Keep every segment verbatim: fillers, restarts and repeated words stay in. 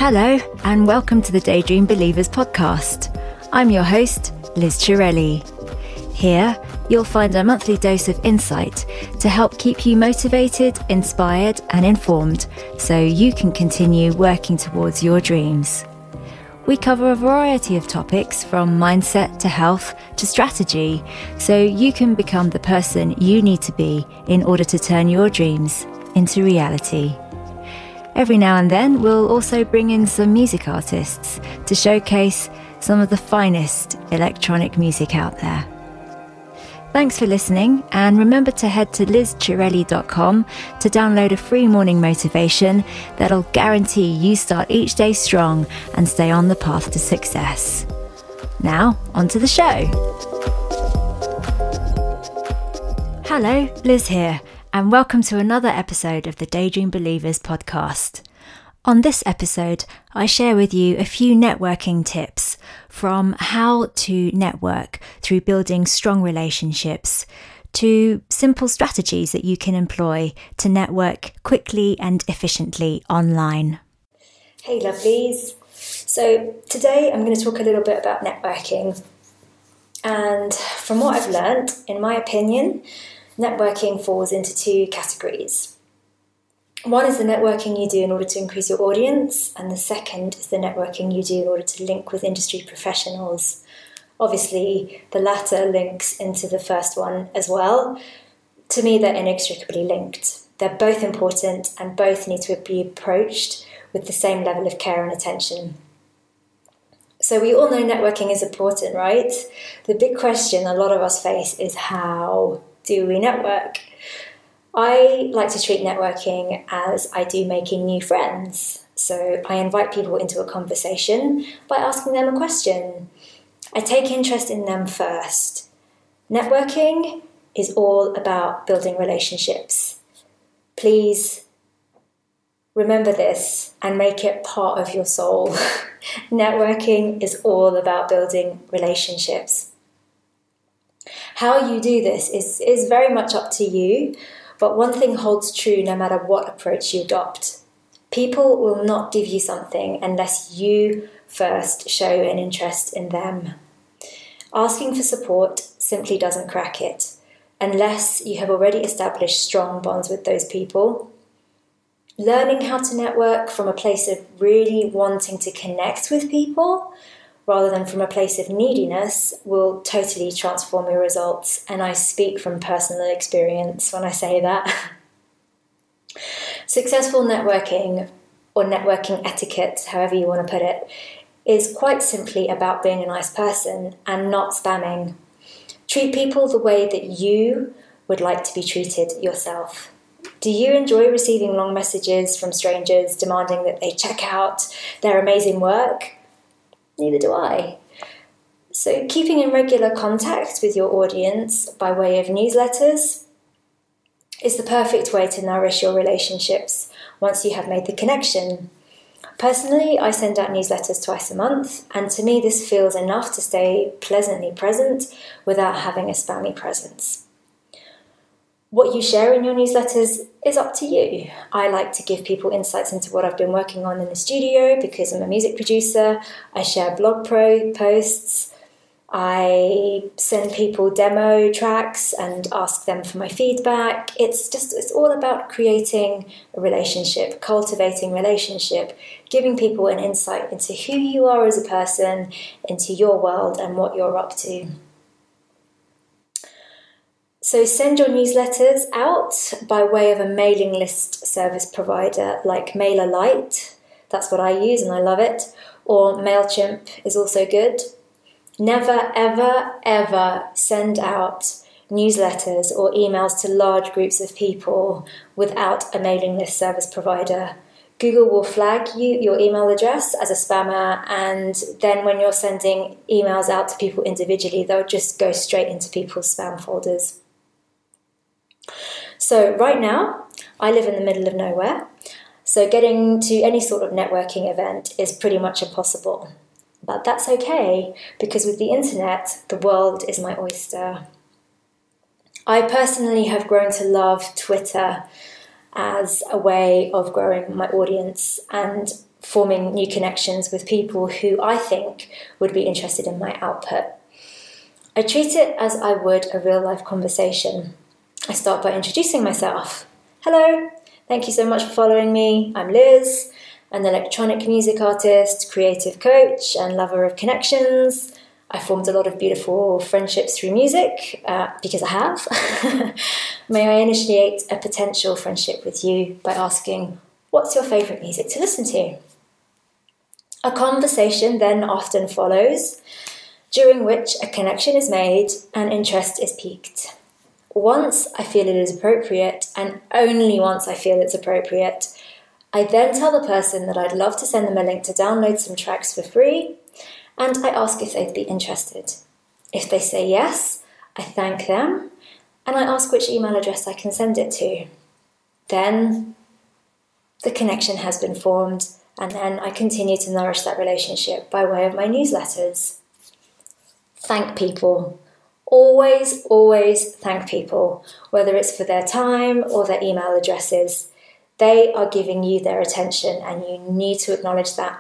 Hello, and welcome to the Daydream Believers podcast. I'm your host, Liz Chirelli. Here, you'll find a monthly dose of insight to help keep you motivated, inspired, and informed so you can continue working towards your dreams. We cover a variety of topics from mindset to health to strategy, so you can become the person you need to be in order to turn your dreams into reality. Every now and then, we'll also bring in some music artists to showcase some of the finest electronic music out there. Thanks for listening, and remember to head to liz chirelli dot com to download a free morning motivation that'll guarantee you start each day strong and stay on the path to success. Now, on to the show. Hello, Liz here, and welcome to another episode of the Daydream Believers podcast. On this episode, I share with you a few networking tips from how to network through building strong relationships to simple strategies that you can employ to network quickly and efficiently online. Hey lovelies. So today I'm going to talk a little bit about networking. And from what I've learned, in my opinion, networking falls into two categories. One is the networking you do in order to increase your audience, and the second is the networking you do in order to link with industry professionals. Obviously, the latter links into the first one as well. To me, they're inextricably linked. They're both important and both need to be approached with the same level of care and attention. So we all know networking is important, right? The big question a lot of us face is, how do we network? I like to treat networking as I do making new friends. So I invite people into a conversation by asking them a question. I take interest in them first. Networking is all about building relationships. Please remember this and make it part of your soul. Networking is all about building relationships. How you do this is, is very much up to you. But one thing holds true no matter what approach you adopt. People will not give you something unless you first show an interest in them. Asking for support simply doesn't crack it, unless you have already established strong bonds with those people. Learning how to network from a place of really wanting to connect with people rather than from a place of neediness will totally transform your results. And I speak from personal experience when I say that. Successful networking, or networking etiquette, however you want to put it, is quite simply about being a nice person and not spamming. Treat people the way that you would like to be treated yourself. Do you enjoy receiving long messages from strangers demanding that they check out their amazing work? Neither do I. So keeping in regular contact with your audience by way of newsletters is the perfect way to nourish your relationships once you have made the connection. Personally, I send out newsletters twice a month, and to me this feels enough to stay pleasantly present without having a spammy presence. What you share in your newsletters is up to you. I like to give people insights into what I've been working on in the studio because I'm a music producer. I share blog pro posts. I send people demo tracks and ask them for my feedback. It's just, it's all about creating a relationship, cultivating relationship, giving people an insight into who you are as a person, into your world and what you're up to. So send your newsletters out by way of a mailing list service provider like MailerLite. That's what I use and I love it. Or MailChimp is also good. Never, ever, ever send out newsletters or emails to large groups of people without a mailing list service provider. Google will flag you your email address as a spammer, and then when you're sending emails out to people individually, they'll just go straight into people's spam folders. So right now, I live in the middle of nowhere, so getting to any sort of networking event is pretty much impossible. But that's okay, because with the internet, the world is my oyster. I personally have grown to love Twitter as a way of growing my audience, and forming new connections with people who I think would be interested in my output. I treat it as I would a real-life conversation. I start by introducing myself. Hello, thank you so much for following me. I'm Liz, an electronic music artist, creative coach, and lover of connections. I formed a lot of beautiful friendships through music, uh, because I have. May I initiate a potential friendship with you by asking, what's your favourite music to listen to? A conversation then often follows, during which a connection is made and interest is piqued. Once I feel it is appropriate, and only once I feel it's appropriate, I then tell the person that I'd love to send them a link to download some tracks for free, and I ask if they'd be interested. If they say yes, I thank them, and I ask which email address I can send it to. Then the connection has been formed, and then I continue to nourish that relationship by way of my newsletters. Thank people. Always, always thank people, whether it's for their time or their email addresses. They are giving you their attention, and you need to acknowledge that.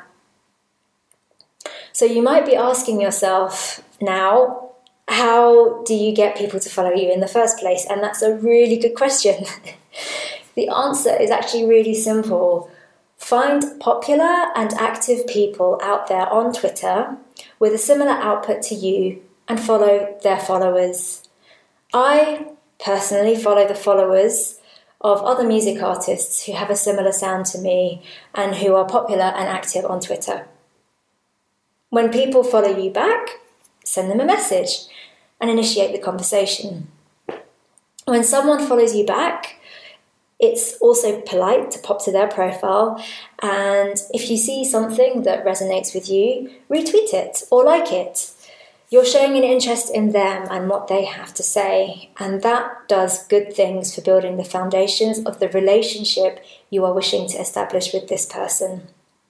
So you might be asking yourself now, how do you get people to follow you in the first place? And that's a really good question. The answer is actually really simple. Find popular and active people out there on Twitter with a similar output to you and follow their followers. I personally follow the followers of other music artists who have a similar sound to me and who are popular and active on Twitter. When people follow you back, send them a message and initiate the conversation. When someone follows you back, it's also polite to pop to their profile, and if you see something that resonates with you, retweet it or like it. You're showing an interest in them and what they have to say, and that does good things for building the foundations of the relationship you are wishing to establish with this person.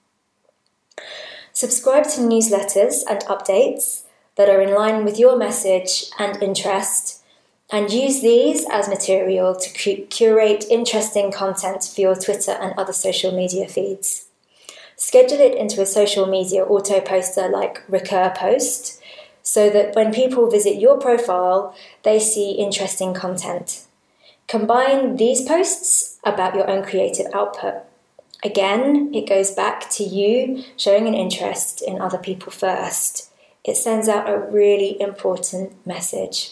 Subscribe to newsletters and updates that are in line with your message and interest, and use these as material to cu- curate interesting content for your Twitter and other social media feeds. Schedule it into a social media auto poster like Recur Post, so that when people visit your profile, they see interesting content. Combine these posts about your own creative output. Again, it goes back to you showing an interest in other people first. It sends out a really important message.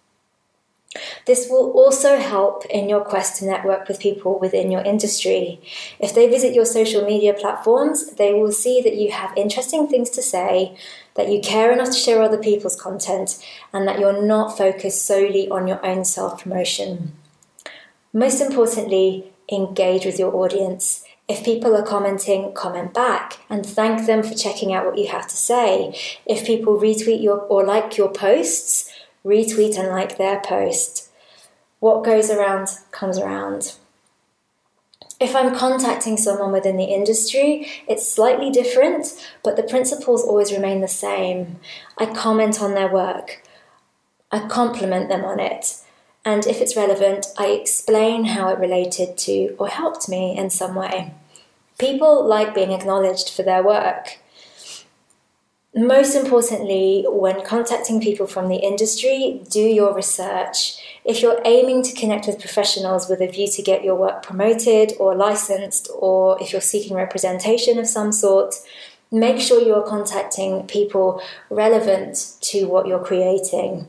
This will also help in your quest to network with people within your industry. If they visit your social media platforms, they will see that you have interesting things to say, that you care enough to share other people's content, and that you're not focused solely on your own self-promotion. Most importantly, engage with your audience. If people are commenting, comment back and thank them for checking out what you have to say. If people retweet your or like your posts, retweet and like their post. What goes around comes around. If I'm contacting someone within the industry, it's slightly different, but the principles always remain the same. I comment on their work. I compliment them on it. And if it's relevant, I explain how it related to or helped me in some way. People like being acknowledged for their work. Most importantly, when contacting people from the industry, do your research. If you're aiming to connect with professionals with a view to get your work promoted or licensed, or if you're seeking representation of some sort, make sure you are contacting people relevant to what you're creating.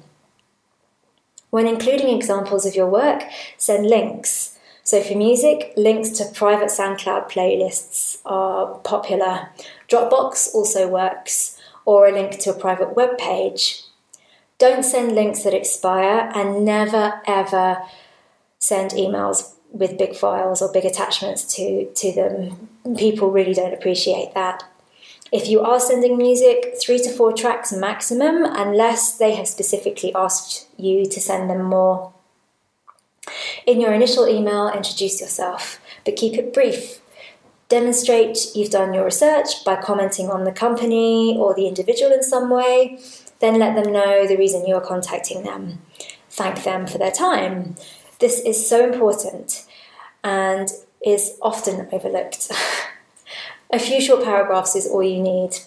When including examples of your work, send links. So for music, links to private SoundCloud playlists are popular. Dropbox also works, or a link to a private web page. Don't send links that expire, and never ever send emails with big files or big attachments to, to them. People really don't appreciate that. If you are sending music, three to four tracks maximum, unless they have specifically asked you to send them more. In your initial email, introduce yourself, but keep it brief. Demonstrate you've done your research by commenting on the company or the individual in some way. Then let them know the reason you are contacting them. Thank them for their time. This is so important and is often overlooked. A few short paragraphs is all you need.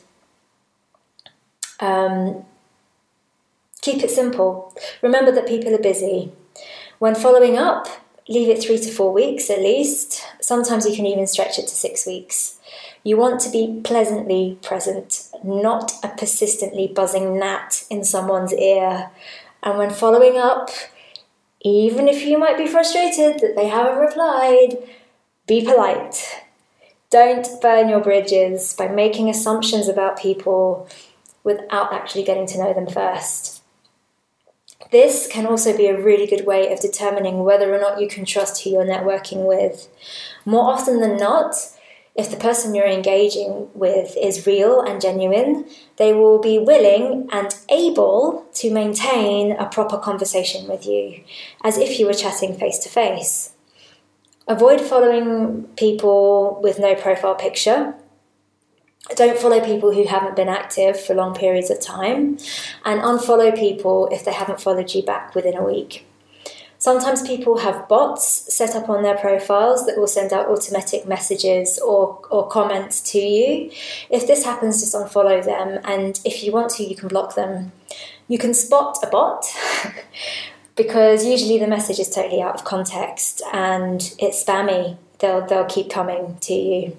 Um, keep it simple. Remember that people are busy. When following up, leave it three to four weeks at least. Sometimes you can even stretch it to six weeks. You want to be pleasantly present, not a persistently buzzing gnat in someone's ear. And when following up, even if you might be frustrated that they haven't replied, be polite. Don't burn your bridges by making assumptions about people without actually getting to know them first. This can also be a really good way of determining whether or not you can trust who you're networking with. More often than not, if the person you're engaging with is real and genuine, they will be willing and able to maintain a proper conversation with you, as if you were chatting face to face. Avoid following people with no profile picture. Don't follow people who haven't been active for long periods of time, and unfollow people if they haven't followed you back within a week. Sometimes people have bots set up on their profiles that will send out automatic messages or, or comments to you. If this happens, just unfollow them, and if you want to, you can block them. You can spot a bot because usually the message is totally out of context and it's spammy. They'll, they'll keep coming to you.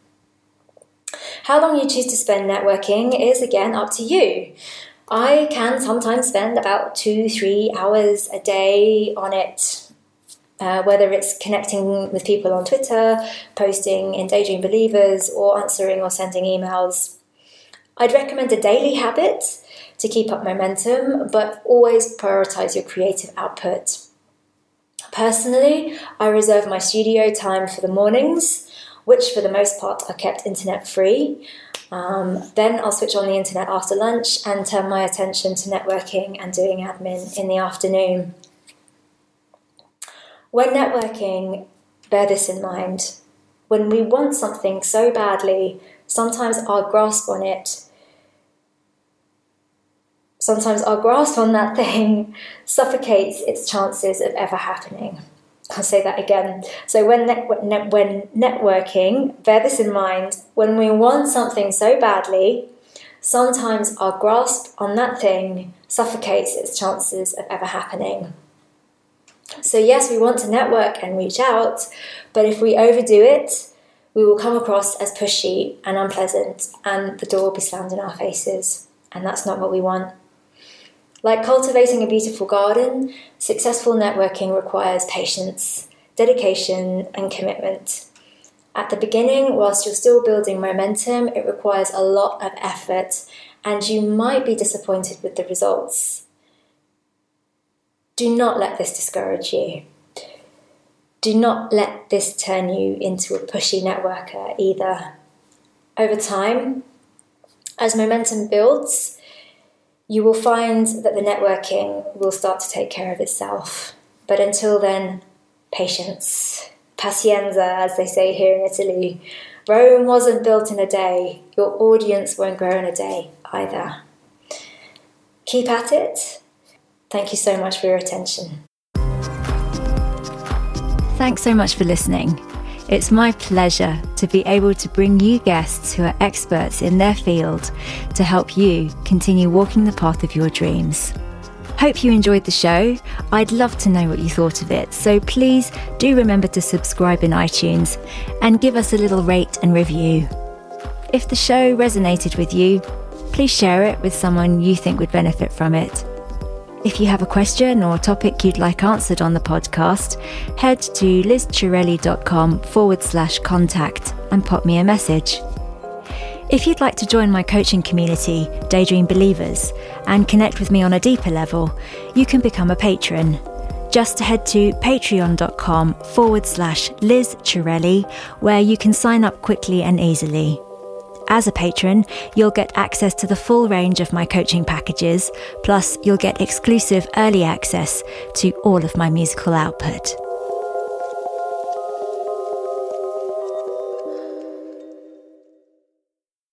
How long you choose to spend networking is, again, up to you. I can sometimes spend about two, three hours a day on it, uh, whether it's connecting with people on Twitter, posting in Daydream Believers, or answering or sending emails. I'd recommend a daily habit to keep up momentum, but always prioritize your creative output. Personally, I reserve my studio time for the mornings, which for the most part are kept internet free. Um, then I'll switch on the internet after lunch and turn my attention to networking and doing admin in the afternoon. When networking, bear this in mind. When we want something so badly, sometimes our grasp on it, sometimes our grasp on that thing suffocates its chances of ever happening. I'll say that again. So when net, net, when networking, bear this in mind, when we want something so badly, sometimes our grasp on that thing suffocates its chances of ever happening. So yes, we want to network and reach out, but if we overdo it, we will come across as pushy and unpleasant, and the door will be slammed in our faces, and that's not what we want. Like cultivating a beautiful garden, successful networking requires patience, dedication, and commitment. At the beginning, whilst you're still building momentum, it requires a lot of effort, and you might be disappointed with the results. Do not let this discourage you. Do not let this turn you into a pushy networker either. Over time, as momentum builds, you will find that the networking will start to take care of itself. But until then, patience. Pazienza, as they say here in Italy. Rome wasn't built in a day. Your audience won't grow in a day either. Keep at it. Thank you so much for your attention. Thanks so much for listening. It's my pleasure to be able to bring you guests who are experts in their field to help you continue walking the path of your dreams. Hope you enjoyed the show. I'd love to know what you thought of it, so please do remember to subscribe in iTunes and give us a little rate and review. If the show resonated with you, please share it with someone you think would benefit from it. If you have a question or topic you'd like answered on the podcast, head to lizchirelli.com forward slash contact and pop me a message. If you'd like to join my coaching community, Daydream Believers, and connect with me on a deeper level, you can become a patron. Just head to patreon.com forward slash lizchirelli, where you can sign up quickly and easily. As a patron, you'll get access to the full range of my coaching packages, plus you'll get exclusive early access to all of my musical output.